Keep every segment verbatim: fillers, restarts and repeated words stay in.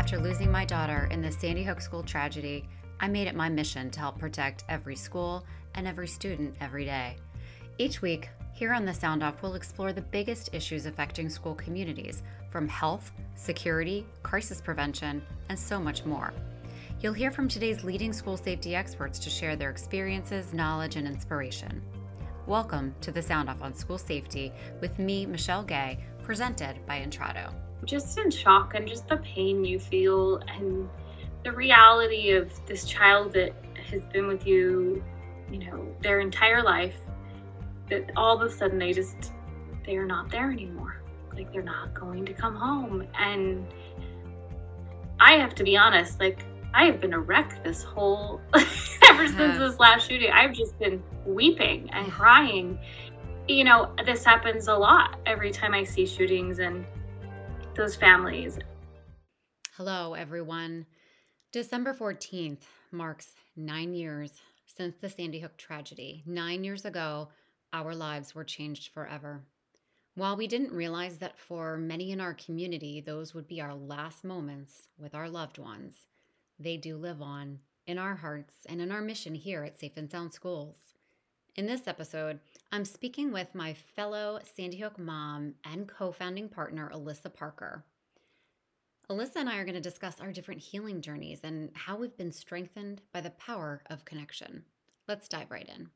After losing my daughter in the Sandy Hook school tragedy, I made it my mission to help protect every school and every student every day. Each week, here on The Sound Off, we'll explore the biggest issues affecting school communities, from health, security, crisis prevention, and so much more. You'll hear from today's leading school safety experts to share their experiences, knowledge, and inspiration. Welcome to The Sound Off on School Safety with me, Michelle Gay, presented by Intrado. Just in shock and just the pain you feel and the reality of this child that has been with you, you know, their entire life, that all of a sudden they just, they are not there anymore. Like they're not going to come home. And I have to be honest, like I have been a wreck this whole, ever since this last shooting. I've just been weeping and crying. You know, this happens a lot every time I see shootings and those families. Hello, everyone. December fourteenth marks nine years since the Sandy Hook tragedy. Nine years ago, our lives were changed forever. While we didn't realize that for many in our community, those would be our last moments with our loved ones, they do live on in our hearts and in our mission here at Safe and Sound Schools. In this episode, I'm speaking with my fellow Sandy Hook mom and co-founding partner, Alyssa Parker. Alyssa and I are going to discuss our different healing journeys and how we've been strengthened by the power of connection. Let's dive right in.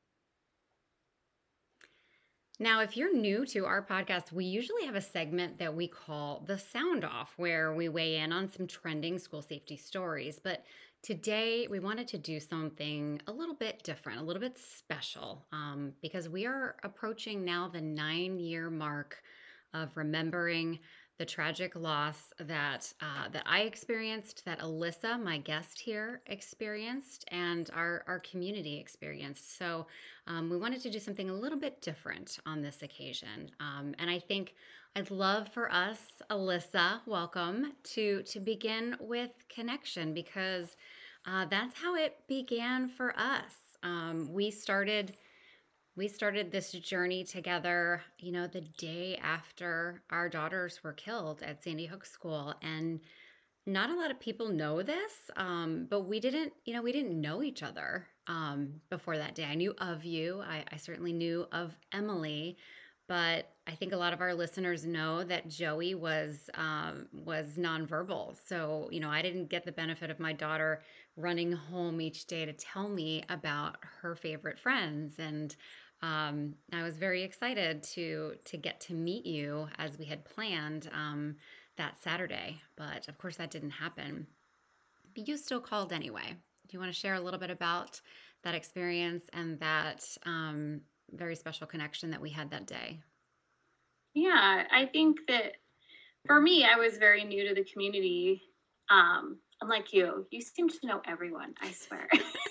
Now, if you're new to our podcast, we usually have a segment that we call The Sound Off, where we weigh in on some trending school safety stories. But today, we wanted to do something a little bit different, a little bit special, um, because we are approaching now the nine-year mark of remembering the tragic loss that uh, that I experienced, that Alyssa, my guest here, experienced, and our, our community experienced. So um, we wanted to do something a little bit different on this occasion. Um, and I think I'd love for us, Alyssa, welcome, to, to begin with connection, because uh, that's how it began for us. Um, we started... We started this journey together, you know, the day after our daughters were killed at Sandy Hook School. And not a lot of people know this, um, but we didn't, you know, we didn't know each other um, before that day. I knew of you. I, I certainly knew of Emily, but I think a lot of our listeners know that Joey was um, was nonverbal. So, you know, I didn't get the benefit of my daughter running home each day to tell me about her favorite friends. And um, I was very excited to to get to meet you as we had planned um, that Saturday. But of course, that didn't happen. But you still called anyway. Do you want to share a little bit about that experience and that um, very special connection that we had that day? Yeah, I think that for me, I was very new to the community. Um, unlike you, you seem to know everyone, I swear.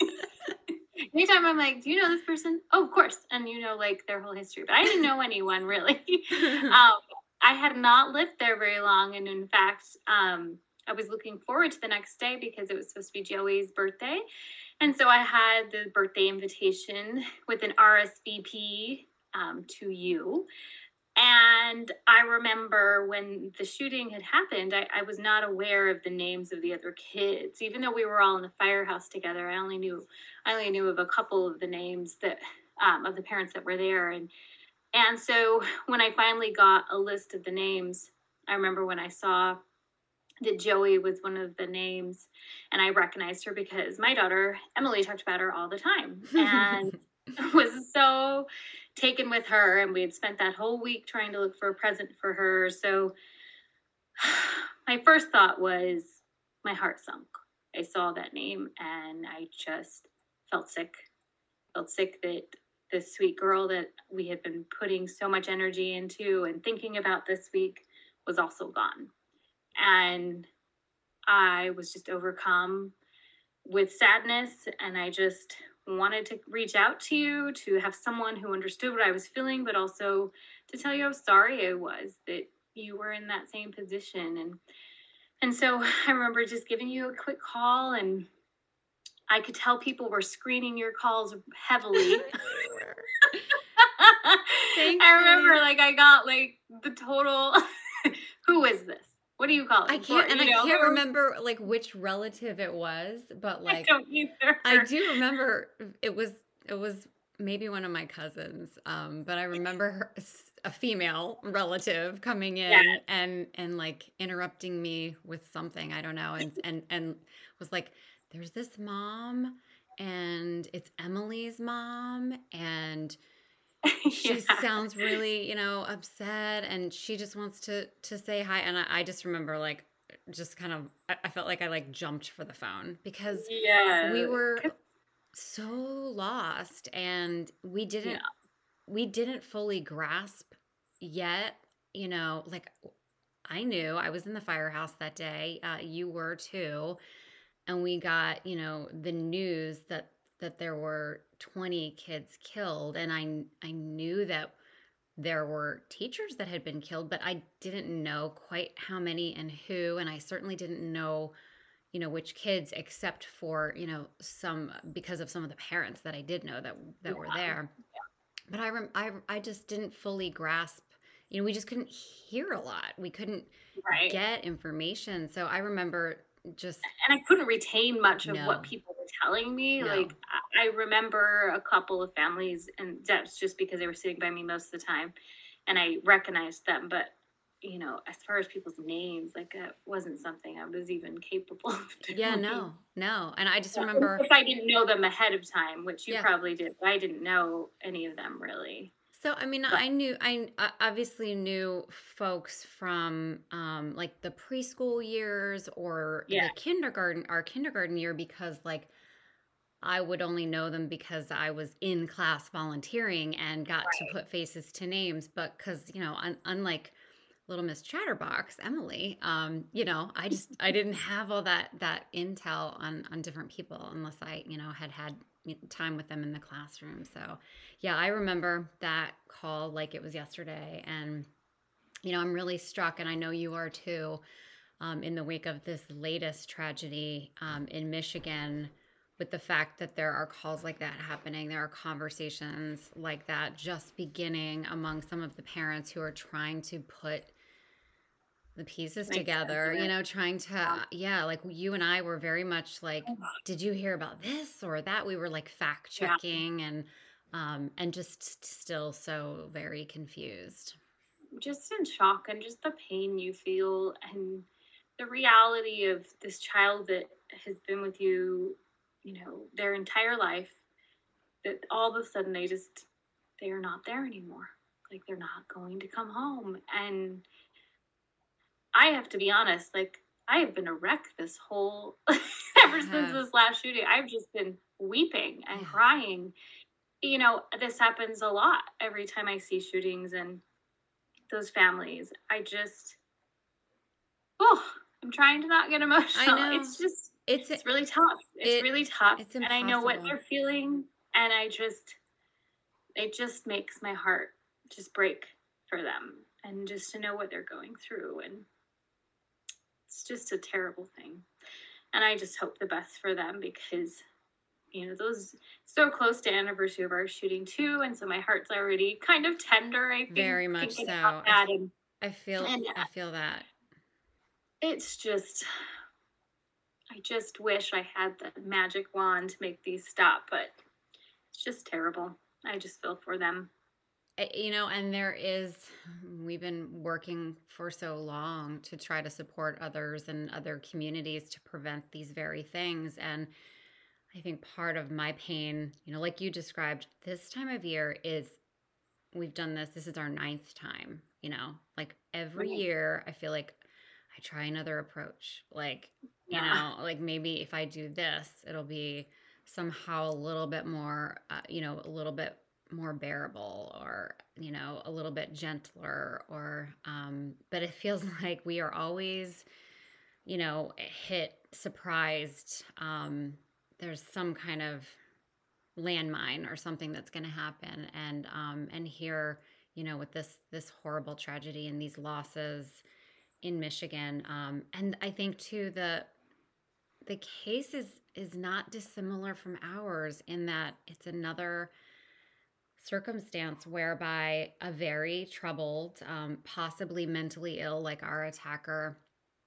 Anytime I'm like, do you know this person? Oh, of course. And you know, like their whole history, but I didn't know anyone really. um, I had not lived there very long. And in fact, um, I was looking forward to the next day because it was supposed to be Joey's birthday. And so I had the birthday invitation with an R S V P um, to you. And I remember when the shooting had happened, I, I was not aware of the names of the other kids. Even though we were all in the firehouse together, I only knew I only knew of a couple of the names that um, of the parents that were there. And and so when I finally got a list of the names, I remember when I saw that Joey was one of the names, and I recognized her because my daughter Emily talked about her all the time, and was so taken with her, and we had spent that whole week trying to look for a present for her. So my first thought was my heart sunk. I saw that name and I just felt sick. Felt sick that this sweet girl that we had been putting so much energy into and thinking about this week was also gone. And I was just overcome with sadness, and I just wanted to reach out to you to have someone who understood what I was feeling, but also to tell you how sorry I was that you were in that same position. And and so I remember just giving you a quick call, and I could tell people were screening your calls heavily. Thank I remember you. like I got like the total who is this? What do you call I it? For, can't, and you I know, can't remember like which relative it was, but I like don't either. I do remember it was it was maybe one of my cousins, um, but I remember her, s- a female relative coming Yeah. in and and like interrupting me with something I don't know, and and and was like, "There's this mom, and it's Emily's mom, and she Yeah. sounds really, you know, upset, and she just wants to to say hi." And I, I just remember like just kind of I, I felt like I like jumped for the phone because we Yeah. were 'Cause- so lost and we Yeah. didn't we didn't fully grasp yet, you know, like I knew I was in the firehouse that day. Uh, you were too, and we got, you know, the news that that there were twenty kids killed, and I I knew that there were teachers that had been killed, but I didn't know quite how many and who, and I certainly didn't know, you know, which kids, except for, you know, some because of some of the parents that I did know that that were Yeah. there. But I rem- I I just didn't fully grasp, you know, we just couldn't hear a lot. We couldn't Right. get information. So I remember just And I couldn't retain much of what no, people were telling me. no. Like I I remember a couple of families, and that's just because they were sitting by me most of the time, and I recognized them. But you know, as far as people's names, like that wasn't something I was even capable of Yeah, doing. no. No. And I just Yeah, remember if I didn't know them ahead of time, which you yeah. probably did, but I didn't know any of them really. So, I mean, But I knew, I I obviously knew folks from um, like the preschool years or yeah, the kindergarten, our kindergarten year, because like I would only know them because I was in class volunteering and got to right. put faces to names. But because, you know, un- unlike Little Miss Chatterbox, Emily, um, you know, I just I didn't have all that that intel on on different people unless I, you know, had had time with them in the classroom. So, yeah, I remember that call like it was yesterday, and you know, I'm really struck, and I know you are too, um, in the wake of this latest tragedy um, in Michigan. With the fact that there are calls like that happening, there are conversations like that just beginning among some of the parents who are trying to put the pieces Makes sense together, of you it. know, trying to, Um, yeah, like you and I were very much like, did you hear about this or that? We were like fact yeah, checking and, um, and just still so very confused. just in shock, and just the pain you feel, and the reality of this child that has been with you, you know, their entire life, that all of a sudden they just they are not there anymore. Like they're not going to come home. And I have to be honest, like I have been a wreck this whole ever since Yeah. this last shooting. I've just been weeping and Yeah. crying. You know, this happens a lot every time I see shootings and those families. I just oh, I'm trying to not get I emotional. know. It's just It's it's really tough. It's it really tough. it's And I know what impossible. they're feeling, and I just it just makes my heart just break for them, and just to know what they're going through, and it's just a terrible thing. And I just hope the best for them, because you know those so close to anniversary of our shooting too, and so my heart's already kind of tender, I think, Very much thinking so. about I, f- that. and I feel and I uh, feel that. it's just I just wish I had the magic wand to make these stop, but it's just terrible. I just feel for them. Uh, You know, and there is, we've been working for so long to try to support others and other communities to prevent these very things. And I think part of my pain, you know, like you described, this time of year is, we've done this, this is our ninth time, you know, like every Right. year I feel like I try another approach. Like, you Yeah. know, like maybe if I do this, it'll be somehow a little bit more, uh, you know, a little bit more bearable or, you know, a little bit gentler or, um, but it feels like we are always, you know, hit surprised. Um, there's some kind of landmine or something that's going to happen, and um and here, you know, with this this horrible tragedy and these losses in Michigan, um and I think too the the case is is not dissimilar from ours in that it's another circumstance whereby a very troubled, um, possibly mentally ill, like our attacker,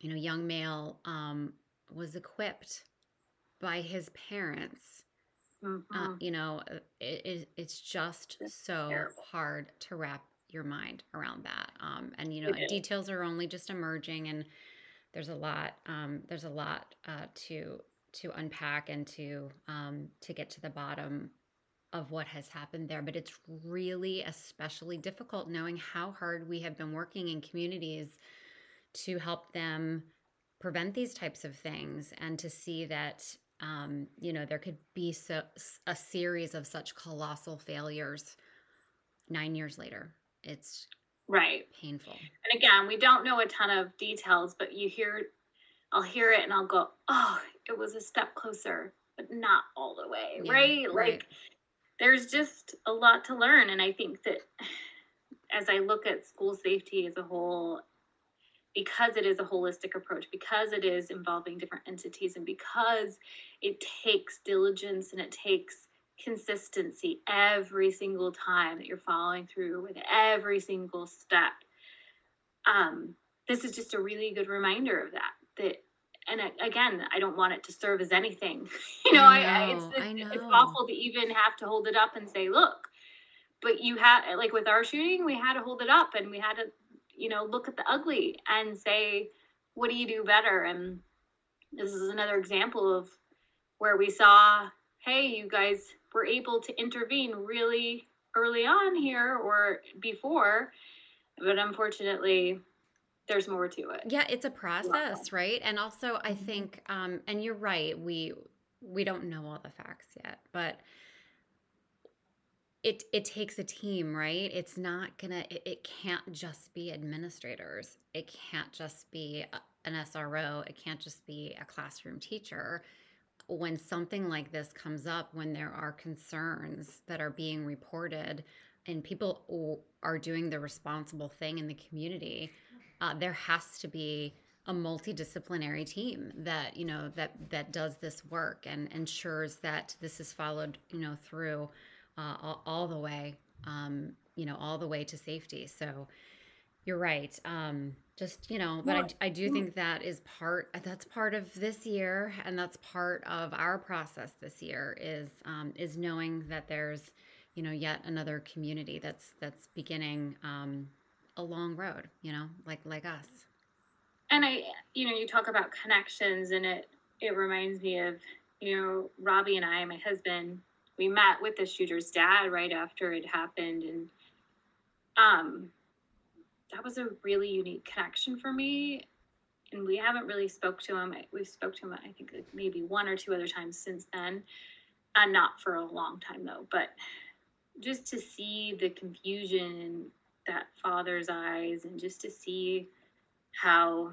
you know, young male um, was equipped by his parents. Uh, Mm-hmm. you know, uh, it, it, it's just That's so terrible. hard to wrap your mind around that. Um, and you know, It is. details are only just emerging, and there's a lot. Um, there's a lot uh, to to unpack and to um, to get to the bottom of what has happened there. But it's really especially difficult knowing how hard we have been working in communities to help them prevent these types of things, and to see that um, you know, there could be so, a series of such colossal failures nine years later. It's Right. painful. And again, we don't know a ton of details, but you hear, I'll hear it and I'll go, oh, it was a step closer, but not all the way, Yeah, right? right. Like, there's just a lot to learn. And I think that as I look at school safety as a whole, because it is a holistic approach, because it is involving different entities, and because it takes diligence and it takes consistency every single time that you're following through with every single step, um, this is just a really good reminder of that. That, and again, I don't want it to serve as anything. You know, I I, I it's, know, it's I it's know. awful to even have to hold it up and say, look. But you had, like with our shooting, we had to hold it up and we had to, you know, look at the ugly and say, what do you do better? And this is another example of where we saw, hey, you guys were able to intervene really early on here or before, but unfortunately, there's more to it. Yeah, it's a process, right? And also, I Mm-hmm. think, um, and you're right, we we don't know all the facts yet, but it it takes a team, right? It's not gonna, it, it can't just be administrators. It can't just be a- an S R O. It can't just be a classroom teacher. When something like this comes up, when there are concerns that are being reported and people o- are doing the responsible thing in the community, uh, there has to be a multidisciplinary team that, you know, that that does this work and ensures that this is followed, you know, through uh, all, all the way, um, you know, all the way to safety. So you're right. Um, just, you know, but Well, I, I do think that is part, that's part of this year, and that's part of our process this year is, um, is knowing that there's, you know, yet another community that's, that's beginning, um, a long road, you know, like, like us. and I, you know, you talk about connections, and it it reminds me of, you know, Robbie and I, my husband, we met with the shooter's dad right after it happened, and um, that was a really unique connection for me. And we haven't really spoke to him. We've spoke to him, I think, like maybe one or two other times since then, and not for a long time though. But just to see the confusion in that father's eyes, and just to see how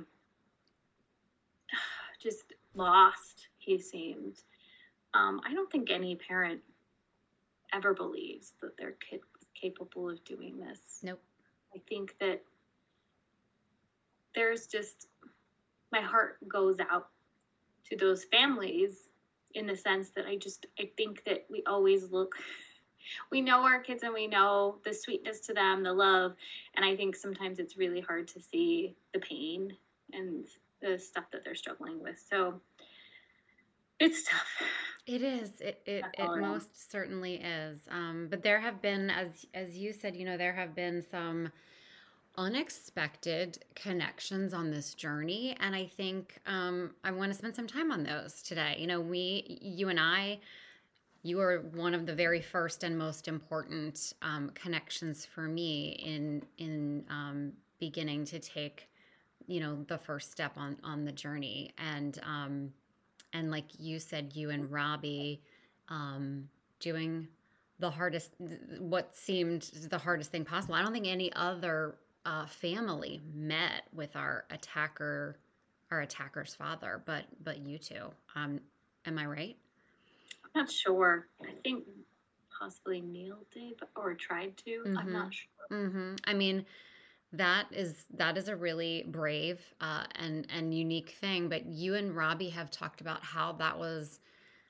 just lost he seemed. Um, I don't think any parent ever believes that their kid was capable of doing this. Nope. I think that there's just, my heart goes out to those families in the sense that I just, I think that we always look, we know our kids and we know the sweetness to them, the love. And I think sometimes it's really hard to see the pain and the stuff that they're struggling with. So it's tough. It is. It it, That's all it I know. most certainly is. Um, but there have been, as as you said, you know, there have been some unexpected connections on this journey, and I think um, I want to spend some time on those today. You know, we, you and I, you are one of the very first and most important um, connections for me in in um, beginning to take, you know, the first step on on the journey. And um, and like you said, you and Robbie um, doing the hardest, what seemed the hardest thing possible. I don't think any other uh, family met with our attacker, our attacker's father, but but you two. Um, am I right? I'm not sure. I think possibly Neil did, but, or tried to. I'm Mm-hmm. not sure. Mm-hmm. I mean, that is that is a really brave uh, and and unique thing. But you and Robbie have talked about how that was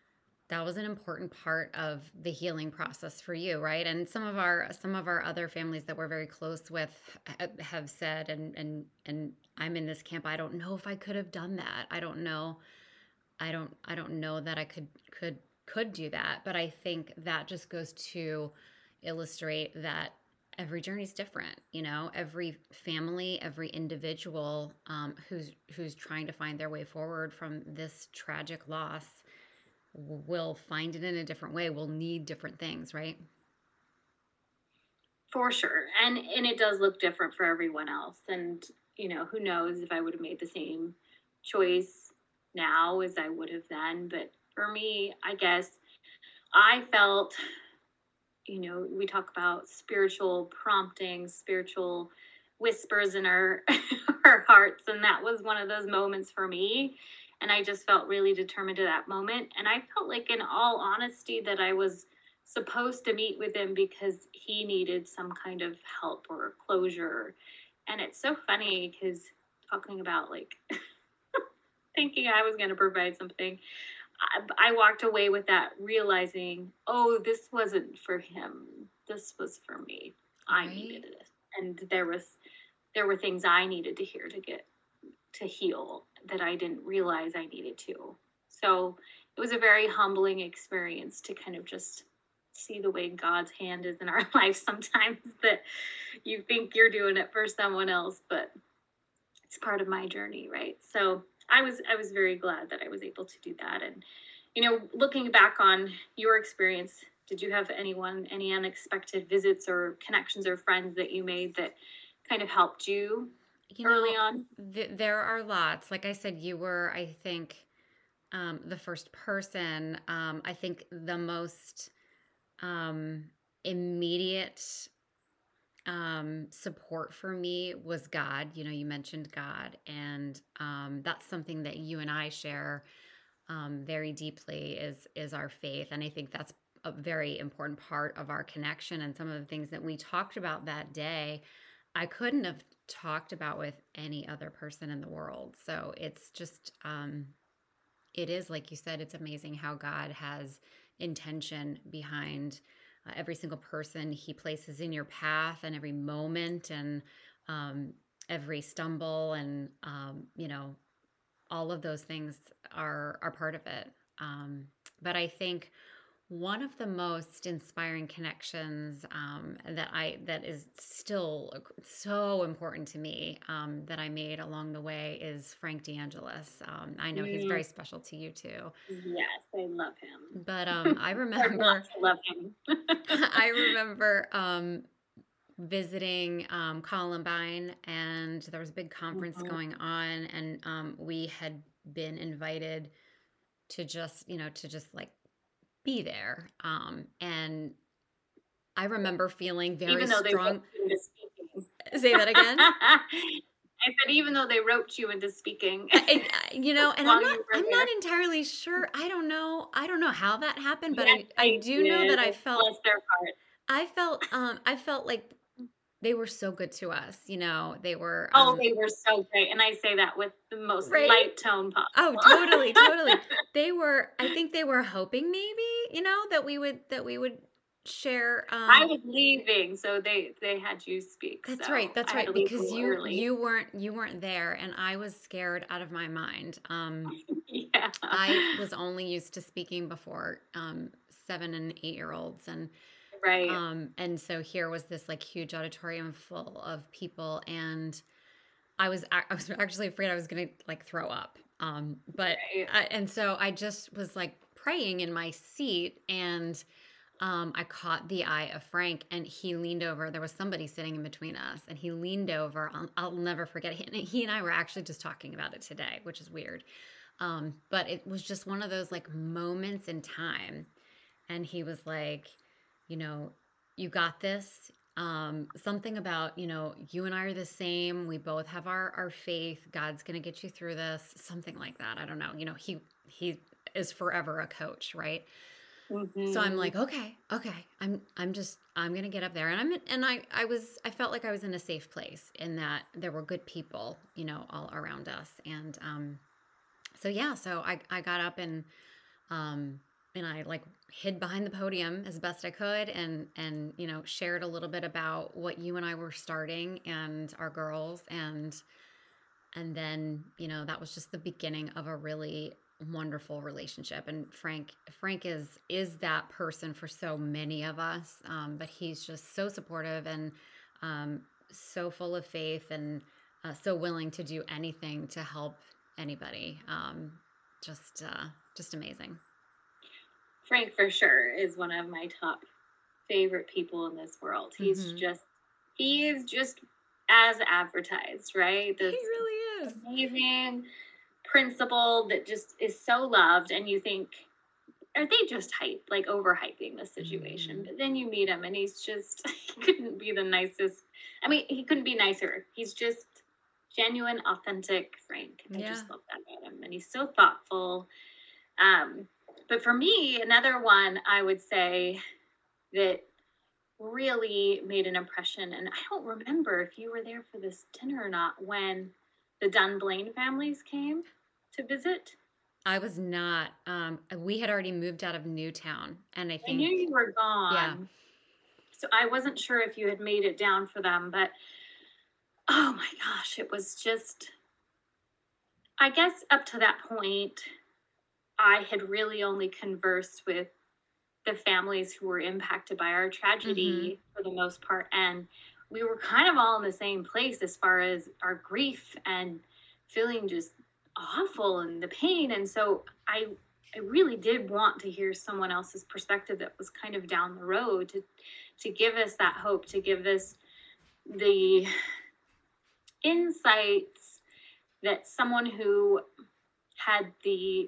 that was an important part of the healing process for you, right? And some of our some of our other families that we're very close with ha- have said, and and and I'm in this camp. I don't know if I could have done that. I don't know. I don't I don't know that I could could could do that. But I think that just goes to illustrate that every journey is different. You know, every family, every individual um, who's who's trying to find their way forward from this tragic loss will find it in a different way, will need different things, right? For sure. And and it does look different for everyone else. And, you know, who knows if I would have made the same choice now as I would have then. But for me, I guess I felt, you know, we talk about spiritual prompting, spiritual whispers in our our hearts. And that was one of those moments for me. And I just felt really determined at that moment. And I felt like, in all honesty, that I was supposed to meet with him because he needed some kind of help or closure. And it's so funny because talking about like thinking I was going to provide something, I, I walked away with that realizing, oh, this wasn't for him. This was for me. I Right. needed it. And there was, there were things I needed to hear to get, to heal that I didn't realize I needed to. So it was a very humbling experience to kind of just see the way God's hand is in our life sometimes, that you think you're doing it for someone else, but it's part of my journey, right? So I was I was very glad that I was able to do that. And, you know, looking back on your experience, did you have anyone, any unexpected visits or connections or friends that you made that kind of helped you You early know, on? th- there are lots. Like I said, you were, I think, um, the first person. Um, I think the most um, immediate um, support for me was God. You know, you mentioned God, and um, that's something that you and I share um, very deeply is is our faith, and I think that's a very important part of our connection. And some of the things that we talked about that day, I couldn't have talked about with any other person in the world. So it's just, um, it is like you said, it's amazing how God has intention behind uh, every single person He places in your path, and every moment, and um, every stumble, and um, you know, all of those things are are part of it. Um, but I think one of the most inspiring connections um, that I that is still so important to me, um, that I made along the way, is Frank DeAngelis. Um, I know he's Mm, very special to you too, yes, I love him. but um, I Hard not remember to love him. I remember um, visiting um, Columbine, and there was a big conference Mhm. going on, and um, we had been invited to just, you know, to just like be there. Um, and I remember feeling very Even though they strong. roped you into speaking. Say that again. I said, even though they roped you into speaking I, I- you know, and I'm while not, you were I'm there. not entirely sure. I don't know. I don't know how that happened, but Yes, I, I they do know did. that I felt, Bless their heart. I felt, um, I felt like they were so good to us. You know, they were, Oh, um, they were so great. And I say that with the most right. light tone Oh, possible. totally, totally. They were, I think they were hoping maybe, you know, that we would, that we would share, I um, was leaving, so they they had you speak. that's right. So That's I had right. to leave a Because little you early. you weren't you weren't there, and I was scared out of my mind. Um, Yeah. I was only used to speaking before um, seven and eight year olds, and Right. um, and so here was this like huge auditorium full of people, and I was ac- I was actually afraid I was gonna like throw up. Um, but Right. I, and so I just was like praying in my seat, and um, I caught the eye of Frank, and he leaned over. There was somebody sitting in between us, and he leaned over. I'll, I'll never forget. He, and he and I were actually just talking about it today, which is weird. Um, but it was just one of those like moments in time. And he was like, you know, you got this. Um, something about, you know, you and I are the same. We both have our our faith. God's gonna get you through this. Something like that. I don't know. You know, he he is forever a coach, right? So I'm Hmm. like, okay, okay. I'm I'm just I'm gonna get up there, and I'm and I I was I felt like I was in a safe place, in that there were good people, you know, all around us, and um, so yeah, so I I got up, and um, and I like hid behind the podium as best I could and and you know shared a little bit about what you and I were starting and our girls and and then you know that was just the beginning of a really wonderful relationship. And Frank Frank is is that person for so many of us, um, but he's just so supportive and um, so full of faith and uh, so willing to do anything to help anybody. Um, just uh, just amazing. Frank for sure is one of my top favorite people in this world. He's Mm-hmm. just he is just as advertised, right? He This really is. amazing principal that just is so loved, and you think, are they just hype, like overhyping the situation? Mm-hmm. But then you meet him, and he's just he couldn't be the nicest. I mean, he couldn't be nicer. He's just genuine, authentic Frank. I Yeah. just love that about him, and he's so thoughtful. Um, but for me, another one I would say that really made an impression, and I don't remember if you were there for this dinner or not, when the Dunblane families came to visit. I was not. Um, we had already moved out of Newtown, and I I knew think, you were yeah, gone, so I wasn't sure if you had made it down for them, but oh my gosh, it was just, I guess up to that point, I had really only conversed with the families who were impacted by our mm-hmm. tragedy for the most part. And we were kind of all in the same place as far as our grief and feeling just awful and the pain. And so I I really did want to hear someone else's perspective that was kind of down the road to to give us that hope, to give us the insights that someone who had the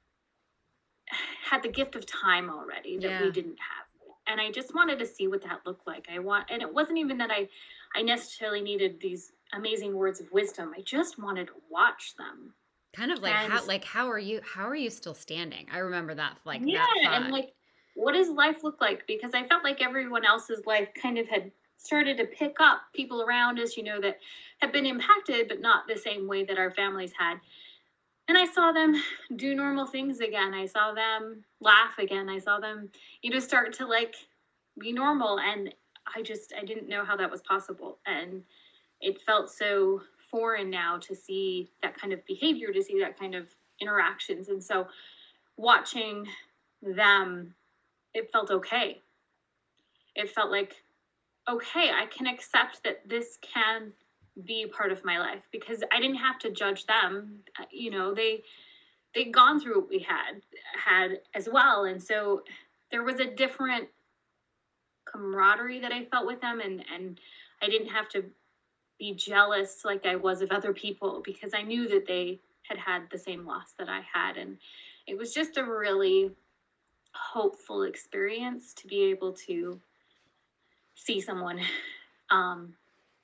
had the gift of time already that Yeah. we didn't have. And I just wanted to see what that looked like. I want, and it wasn't even that I, I necessarily needed these amazing words of wisdom. I just wanted to watch them. Kind of like And how like how are you how are you still standing? I remember that like yeah, that and thought. like, what does life look like? Because I felt like everyone else's life kind of had started to pick up people around us, you know, that have been impacted, but not the same way that our families had. And I saw them do normal things again. I saw them laugh again. I saw them, you know, start to like be normal. And I just, I didn't know how that was possible. And it felt so foreign now to see that kind of behavior, to see that kind of interactions. And so watching them, it felt okay. It felt like, okay, I can accept that this can be part of my life, because I didn't have to judge them. Uh, You know, they they'd gone through what we had had as well, and so there was a different camaraderie that I felt with them, and and I didn't have to be jealous like I was of other people, because I knew that they had had the same loss that I had, and it was just a really hopeful experience to be able to see someone, um,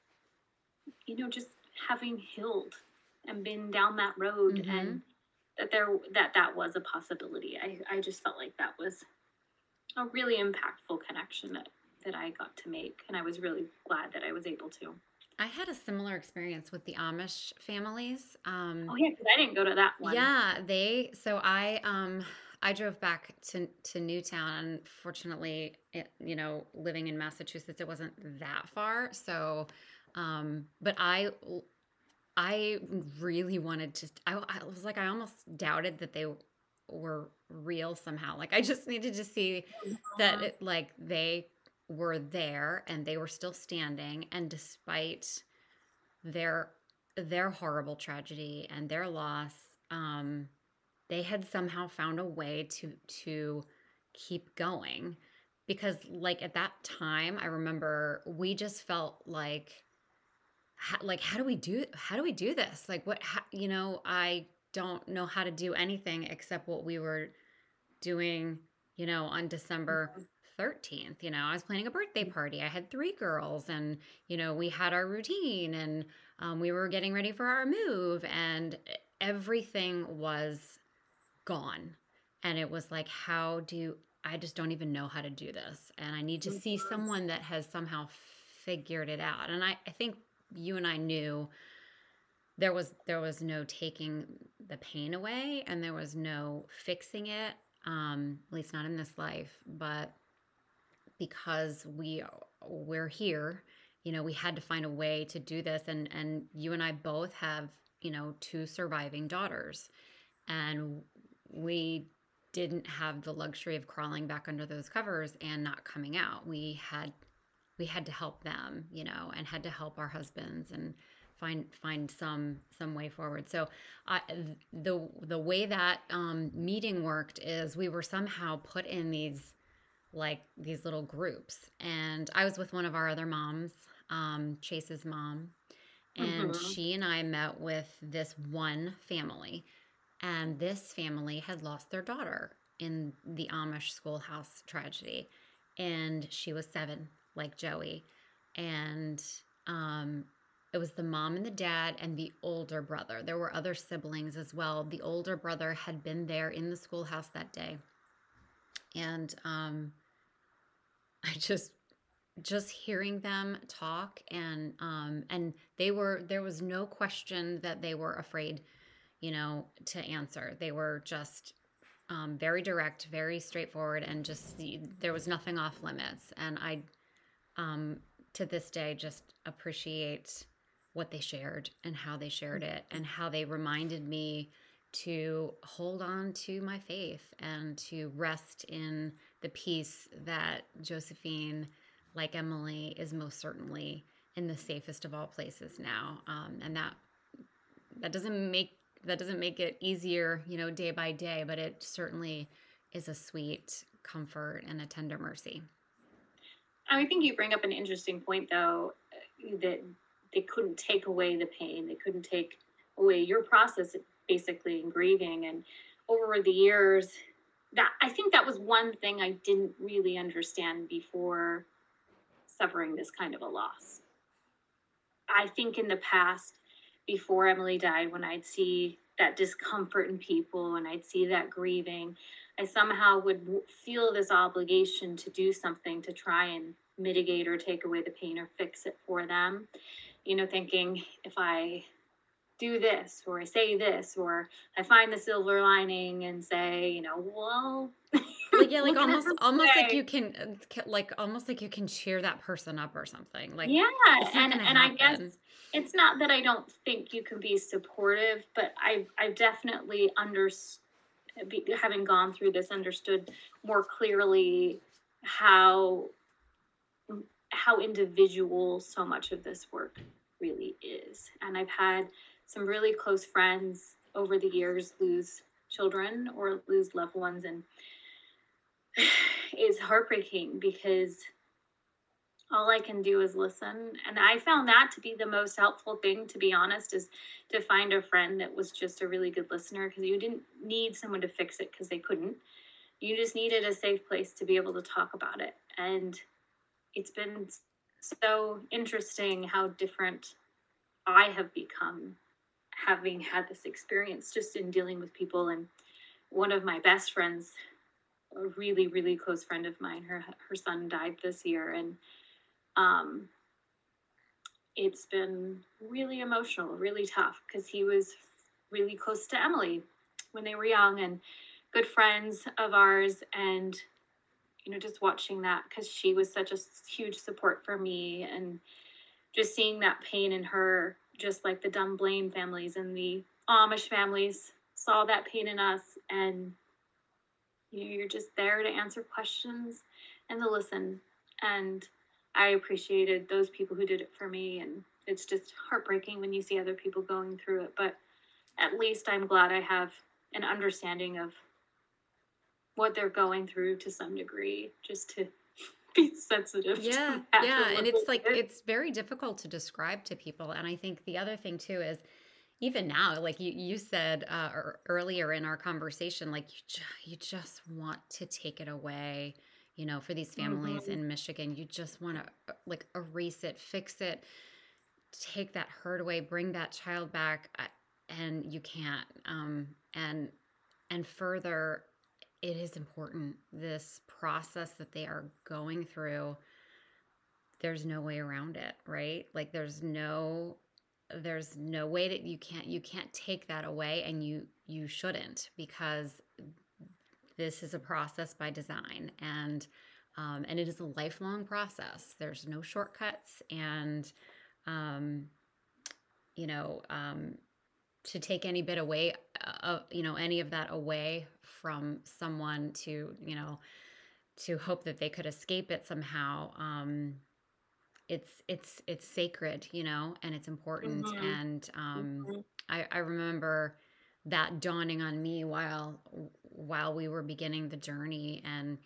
you know, just having healed and been down that road, Mm-hmm. and that there that that was a possibility. I, I just felt like that was a really impactful connection that, that I got to make, and I was really glad that I was able to. I had a similar experience with the Amish families. Um, Oh yeah, because I didn't go to that one. yeah, they so I um I drove back to to Newtown, and fortunately, it, you know, living in Massachusetts, it wasn't that far. So, um, but I I really wanted to. I, I was like, I almost doubted that they were real somehow. Like, I just needed to see that, Uh, it, like, they were there and they were still standing, and despite their their horrible tragedy and their loss, um, they had somehow found a way to to keep going. Because, like, at that time, I remember we just felt like how, like how do we do how do we do this, like what how, you know I don't know how to do anything except what we were doing, you know on December thirteenth. you know I was planning a birthday party. I had three girls, and you know we had our routine, and um, we were getting ready for our move, and everything was gone. And it was like, how do I just don't even know how to do this, and I need to see someone that has somehow figured it out. And I, I think you and I knew there was there was no taking the pain away, and there was no fixing it. um, at least not in this life, but because we we're here, you know, we had to find a way to do this. And and you and I both have, you know, two surviving daughters, and we didn't have the luxury of crawling back under those covers and not coming out. We had we had to help them, you know, and had to help our husbands and find find some some way forward. So I, the the way that um, meeting worked is we were somehow put in these like these little groups, and I was with one of our other moms, um, Chase's mom, and Mm-hmm. she and I met with this one family, and this family had lost their daughter in the Amish schoolhouse tragedy, and she was seven, like Joey, and um, it was the mom and the dad and the older brother. There were other siblings as well. The older brother had been there in the schoolhouse that day, and um, I just just hearing them talk, and um and they were there was no question that they were afraid, you know, to answer. They were just um, very direct, very straightforward, and just there was nothing off limits. And I, um, to this day, just appreciate what they shared and how they shared it and how they reminded me to hold on to my faith and to rest in the peace that Josephine, like Emily, is most certainly in the safest of all places now. Um, and that that doesn't make that doesn't make it easier, you know, day by day, but it certainly is a sweet comfort and a tender mercy. I think you bring up an interesting point, though, that they couldn't take away the pain. They couldn't take away your process, basically, in grieving. And over the years, that I think that was one thing I didn't really understand before suffering this kind of a loss. I think in the past, before Emily died, when I'd see that discomfort in people and I'd see that grieving, I somehow would feel this obligation to do something to try and mitigate or take away the pain or fix it for them. You know, thinking if I do this or I say this or I find the silver lining and say, you know, well, like yeah, like almost almost like you can like almost like you can cheer that person up or something. Like yeah, it's not and gonna and I happen. guess it's not that I don't think you can be supportive, but I I definitely understood, having gone through this, understood more clearly how how individual so much of this work really is. And I've had some really close friends over the years lose children or lose loved ones, and it's heartbreaking because all I can do is listen. And I found that to be the most helpful thing, to be honest, is to find a friend that was just a really good listener, because you didn't need someone to fix it because they couldn't. You just needed a safe place to be able to talk about it. And it's been so interesting how different I have become having had this experience just in dealing with people. And one of my best friends, a really, really close friend of mine, her her son died this year, and um, it's been really emotional, really tough, because he was really close to Emily when they were young and good friends of ours. And, you know, just watching that, because she was such a huge support for me, and just seeing that pain in her, just like the Dunblane families and the Amish families saw that pain in us. And, you know, you're just there to answer questions and to listen. And I appreciated those people who did it for me. And it's just heartbreaking when you see other people going through it. But at least I'm glad I have an understanding of what they're going through to some degree, just to be sensitive. Yeah, to that yeah. And it's like, bit. it's very difficult to describe to people. And I think the other thing too is, even now, like you, you said uh, ear- earlier in our conversation, like you, ju- you just want to take it away, you know, for these families Mhm. in Michigan. You just want to like erase it, fix it, take that hurt away, bring that child back, uh, and you can't. Um, and and further, it is important, this process that they are going through. There's no way around it, right? Like there's no there's no way that you can't you can't take that away, and you you shouldn't, because this is a process by design, and um, and it is a lifelong process. There's no shortcuts, and um, you know, um, to take any bit away, uh, you know, any of that away from someone to, you know, to hope that they could escape it somehow. Um, it's it's it's sacred, you know, and it's important. Mm-hmm. And um, Mm-hmm. I, I remember that dawning on me while while we were beginning the journey, and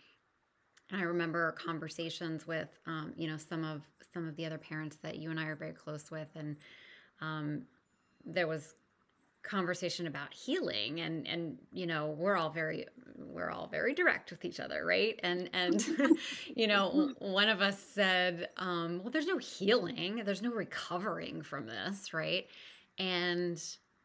I remember conversations with, um, you know, some of some of the other parents that you and I are very close with, and um, there was conversation about healing, and and you know, we're all very we're all very direct with each other, right? And and you know, one of us said, um well, there's no healing, there's no recovering from this, right? And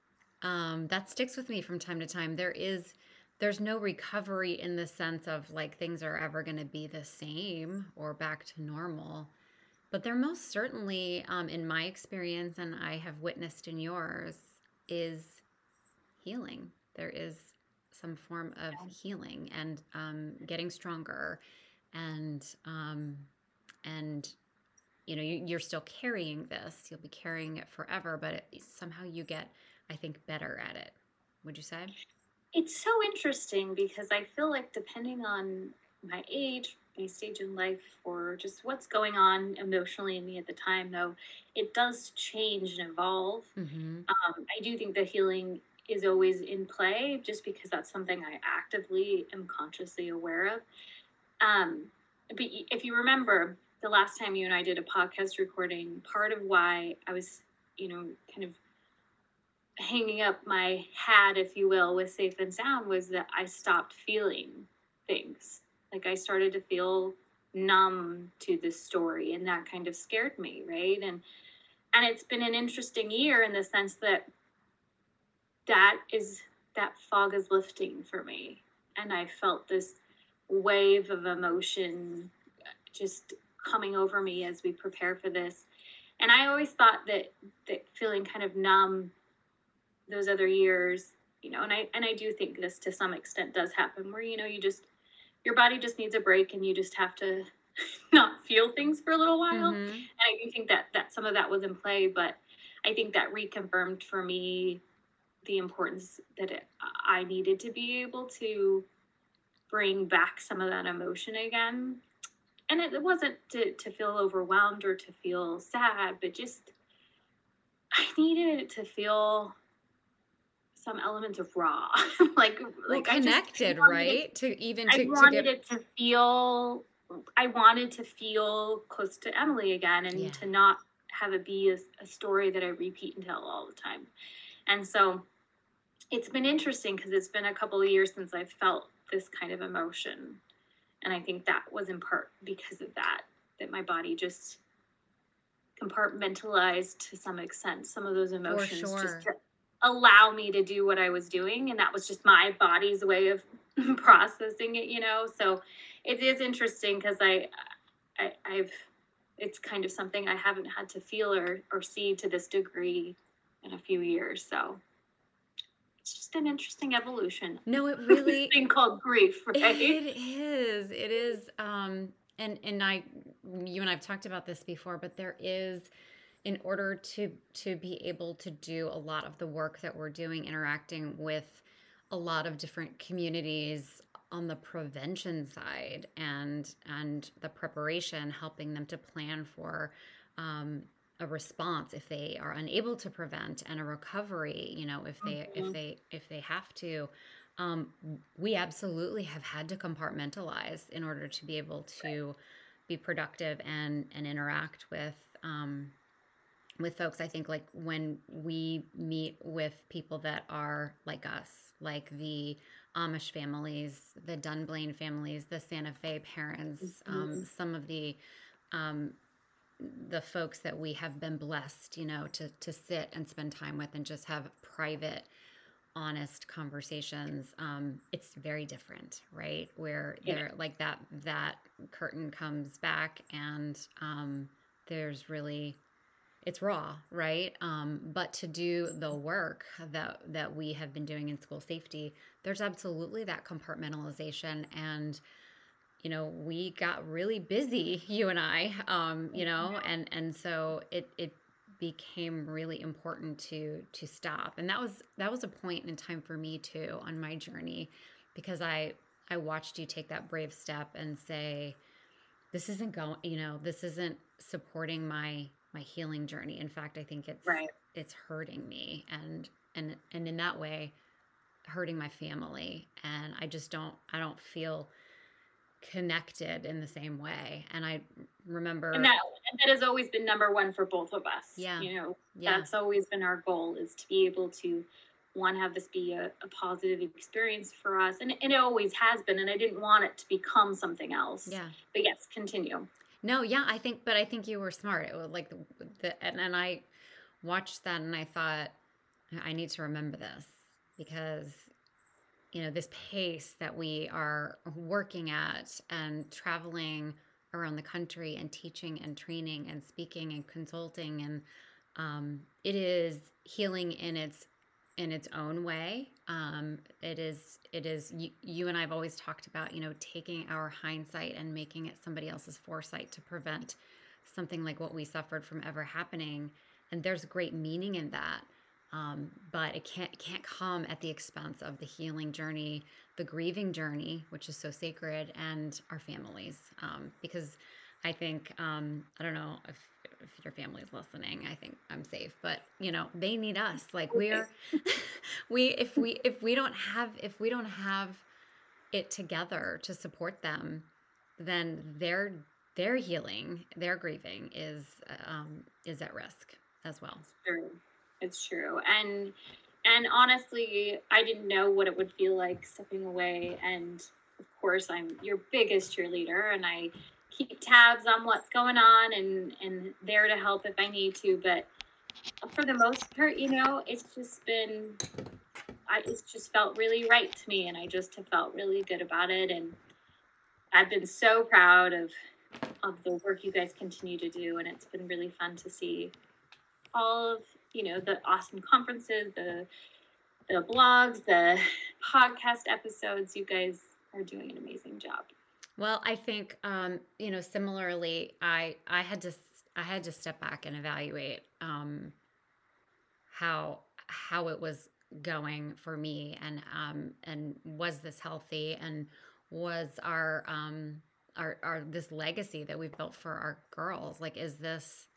um that sticks with me from time to time. There is there's no recovery in the sense of like things are ever going to be the same or back to normal, but there most certainly, um, in my experience, and I have witnessed in yours, is healing. There is some form of healing, and um, getting stronger, and um, and you know, you, you're still carrying this. You'll be carrying it forever, but it, somehow you get, I think, better at it. Would you say? It's so interesting because I feel like depending on my age, my stage in life, or just what's going on emotionally in me at the time, though, it does change and evolve. Mm-hmm. Um, I do think the healing is always in play just because that's something I actively am consciously aware of. Um, but y- if you remember the last time you and I did a podcast recording, part of why I was, you know, kind of hanging up my hat, if you will, with Safe and Sound was that I stopped feeling things. Like I started to feel numb to this story, and that kind of scared me, right? And and it's been an interesting year in the sense that that is that fog is lifting for me, and I felt this wave of emotion just coming over me as we prepare for this. And I always thought that that feeling kind of numb those other years, you know, and I and I do think this to some extent does happen where, you know, you just your body just needs a break and you just have to not feel things for a little while. Mm-hmm. And I do think that that some of that was in play, but I think that reconfirmed for me the importance that it, I needed to be able to bring back some of that emotion again. And it, it wasn't to, to feel overwhelmed or to feel sad, but just I needed it to feel some element of raw, like Well, like I connected, just right? it, To even I to to wanted get, it to feel. I wanted to feel close to Emily again, and yeah. to not have it be a, a story that I repeat and tell all the time. And so it's been interesting because it's been a couple of years since I've felt this kind of emotion, and I think that was in part because of that, that my body just compartmentalized to some extent some of those emotions, For sure. just to allow me to do what I was doing, and that was just my body's way of processing it, you know. So it is interesting because I, I I've it's kind of something I haven't had to feel or or see to this degree in a few years. So it's just an interesting evolution. No, it really This thing called grief, right? It is. It is. Um, and and I, you and I've talked about this before, but there is, in order to to be able to do a lot of the work that we're doing, interacting with a lot of different communities on the prevention side, and and the preparation, helping them to plan for um, a response if they are unable to prevent, and a recovery, you know, if they if Mhm. they if they have to. Um, we absolutely have had to compartmentalize in order to be able to be productive and and interact with um, with folks. I think, like, when we meet with people that are like us, like the Amish families, the Dunblane families, the Santa Fe parents, um, Mhm. some of the um, the folks that we have been blessed, you know, to to sit and spend time with and just have private, honest conversations. Um, it's very different, right? Where Yeah. they're like that that curtain comes back, and um, there's really it's raw, right? Um, but to do the work that that we have been doing in school safety, there's absolutely that compartmentalization. And you know, we got really busy, you and I, um, you know, and and so it it became really important to to stop. And that was that was a point in time for me too on my journey, because I I watched you take that brave step and say, this isn't going, you know, this isn't supporting my my healing journey. In fact, I think it's Right. it's hurting me, and and and in that way hurting my family. And I just don't I don't feel connected in the same way. And I remember, And that and that has always been number one for both of us. yeah, You know, yeah, that's always been our goal, is to be able to, one, have this be a, a positive experience for us. And, and it always has been. And I didn't want it to become something else. yeah. But yes, continue. No, yeah, I think, but I think you were smart. It was like the, the and, and I watched that and I thought, I need to remember this, because you know, this pace that we are working at and traveling around the country and teaching and training and speaking and consulting, and um, it is healing in its in its own way. Um, it is it is you, you and I've always talked about, you know, taking our hindsight and making it somebody else's foresight to prevent something like what we suffered from ever happening. And there's great meaning in that. Um, but it can't it can't come at the expense of the healing journey, the grieving journey, which is so sacred, and our families. Um, because I think um, I don't know if if your family is listening. I think I'm safe, but you know, they need us. Like we're we if we if we don't have if we don't have it together to support them, then their their healing, their grieving is um, is at risk as well. True. It's true. And and honestly, I didn't know what it would feel like stepping away. And of course, I'm your biggest cheerleader, and I keep tabs on what's going on, and and there to help if I need to. But for the most part, you know, it's just been, I it's just felt really right to me, and I just have felt really good about it. And I've been so proud of of the work you guys continue to do, and it's been really fun to see all of, you know, the awesome conferences, the the blogs, the podcast episodes. You guys are doing an amazing job. Well, I think um, you know, similarly, I I had to I had to step back and evaluate um, how how it was going for me, and um, and was this healthy, and was our um, our our this legacy that we've built for our girls, like, is this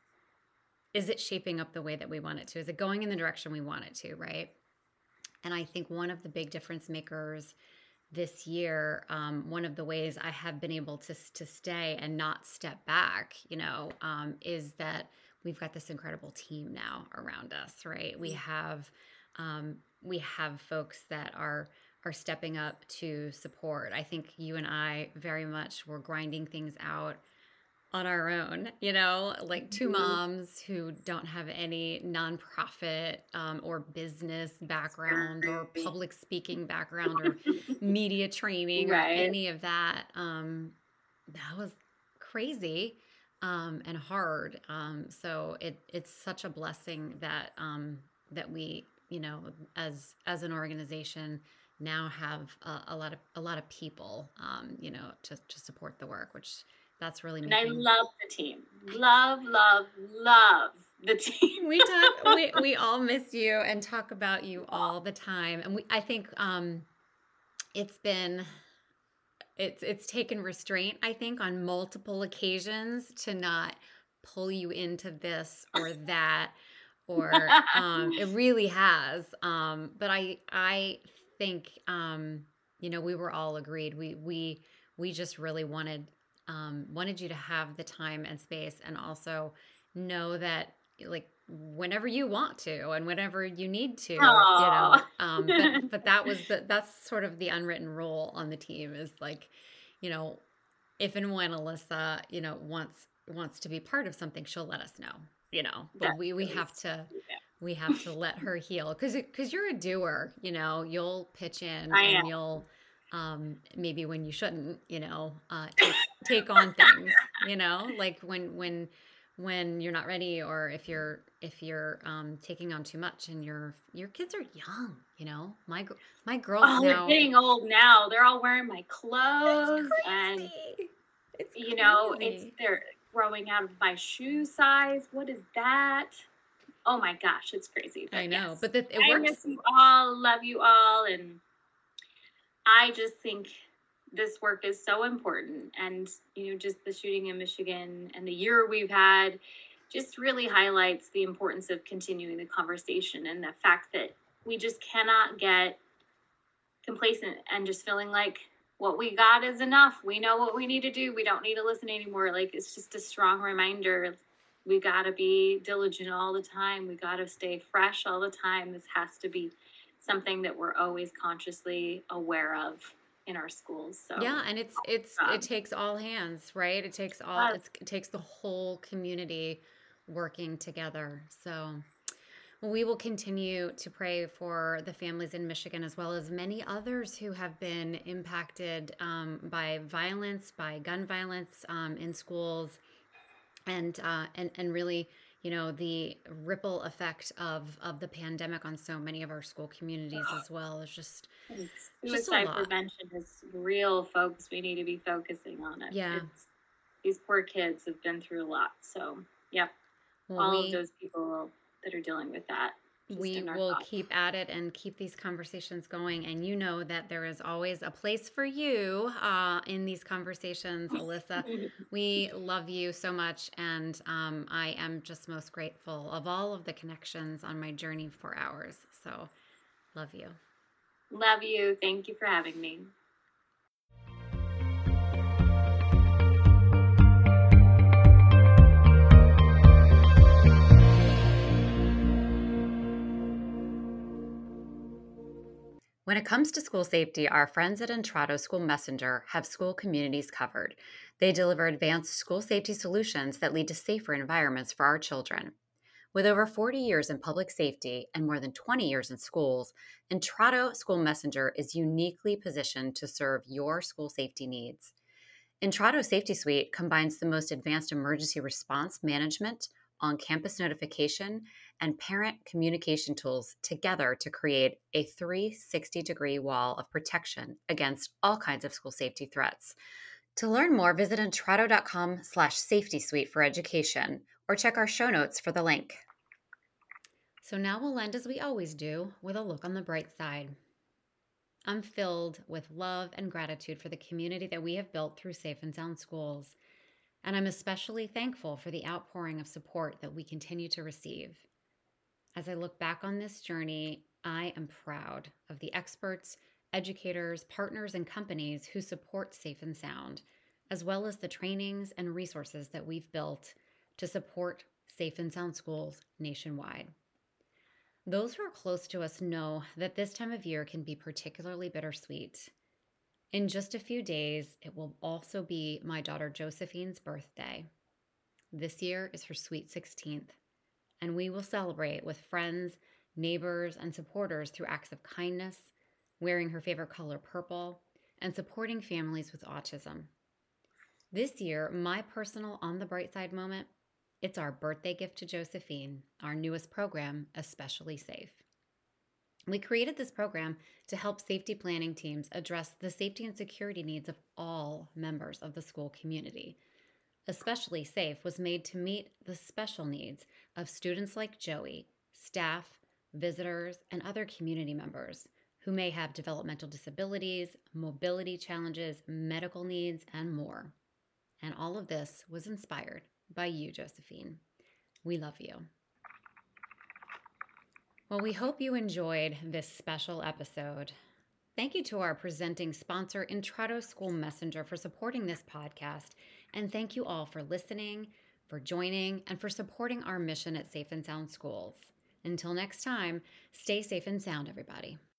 is it shaping up the way that we want it to? Is it going in the direction we want it to, right? And I think one of the big difference makers this year, um, one of the ways I have been able to to stay and not step back, you know, um, is that we've got this incredible team now around us, right? We have um, we have folks that are are stepping up to support. I think you and I very much were grinding things out on our own, you know, like two moms who don't have any nonprofit um, or business background or public speaking background or media training Right. or any of that. Um, that was crazy um, and hard. Um, so it it's such a blessing that um, that we, you know, as as an organization now have a, a lot of a lot of people, um, you know, to to support the work, which. That's really And I making. love the team. Love, love, love the team. we talk. We we all miss you and talk about you all the time. And we, I think, um, it's been, it's it's taken restraint, I think, on multiple occasions to not pull you into this or that, or um, it really has. Um, but I I think, um, you know, we were all agreed. We we we just really wanted. Um, wanted you to have the time and space, and also know that, like, whenever you want to and whenever you need to, Aww. you know. Um, but but that was the that's sort of the unwritten rule on the team, is like, you know, if and when Alyssa, you know, wants wants to be part of something, she'll let us know, you know. But That's we we really have to. sweet. We have to let her heal, because because you're a doer, you know. You'll pitch in I and am. you'll. Um, maybe when you shouldn't, you know, uh, take, take on things, you know, like when, when, when you're not ready, or if you're if you're um, taking on too much, and your your kids are young. You know, my gr- my girls Oh, they're now. getting old now. They're all wearing my It's clothes, and crazy. It's you know, it's crazy. they're growing out of my shoe size. What is that? Oh my gosh, it's crazy. But I know, yes, but the, it I works. miss you all, love you all, and I just think this work is so important. And, you know, just the shooting in Michigan and the year we've had just really highlights the importance of continuing the conversation, and the fact that we just cannot get complacent and just feeling like what we got is enough. We know what we need to do. We don't need to listen anymore. Like, it's just a strong reminder. We got to be diligent all the time. We got to stay fresh all the time. This has to be something that we're always consciously aware of in our schools. So Yeah, and it's it's um, it takes all hands, right? It takes all uh, it's, it takes the whole community working together. So we will continue to pray for the families in Michigan, as well as many others who have been impacted um, by violence, by gun violence um, in schools, and uh, and and really, you know, the ripple effect of of the pandemic on so many of our school communities as well is just just a suicide lot. prevention is real, folks. We need to be focusing on it. Yeah. It's, these poor kids have been through a lot. So, yep, Well, all of we those people that are dealing with that, just we in our will thoughts. keep at it and keep these conversations going. And you know that there is always a place for you uh, in these conversations, Alyssa. We love you so much. And um, I am just most grateful of all of the connections on my journey for hours. So, love you. Love you. Thank you for having me. When it comes to school safety, our friends at Entrado School Messenger have school communities covered. They deliver advanced school safety solutions that lead to safer environments for our children. With over forty years in public safety and more than twenty years in schools, Entrado School Messenger is uniquely positioned to serve your school safety needs. Entrado Safety Suite combines the most advanced emergency response management, on-campus notification, and parent communication tools together to create a three hundred sixty degree wall of protection against all kinds of school safety threats. To learn more, visit entrado.com slash safety suite for education, or check our show notes for the link. So now we'll end as we always do, with a look on the bright side. I'm filled with love and gratitude for the community that we have built through Safe and Sound Schools, and I'm especially thankful for the outpouring of support that we continue to receive. As I look back on this journey, I am proud of the experts, educators, partners, and companies who support Safe and Sound, as well as the trainings and resources that we've built to support Safe and Sound Schools nationwide. Those who are close to us know that this time of year can be particularly bittersweet. In just a few days, it will also be my daughter Josephine's birthday. This year is her sweet sixteenth, and we will celebrate with friends, neighbors, and supporters through acts of kindness, wearing her favorite color purple, and supporting families with autism. This year, my personal on the bright side moment, it's our birthday gift to Josephine, our newest program, Especially Safe. We created this program to help safety planning teams address the safety and security needs of all members of the school community. Especially Safe was made to meet the special needs of students like Joey, staff, visitors, and other community members who may have developmental disabilities, mobility challenges, medical needs, and more. And all of this was inspired by you, Josephine. We love you. Well, we hope you enjoyed this special episode. Thank you to our presenting sponsor, Entrado School Messenger, for supporting this podcast. And thank you all for listening, for joining, and for supporting our mission at Safe and Sound Schools. Until next time, stay safe and sound, everybody.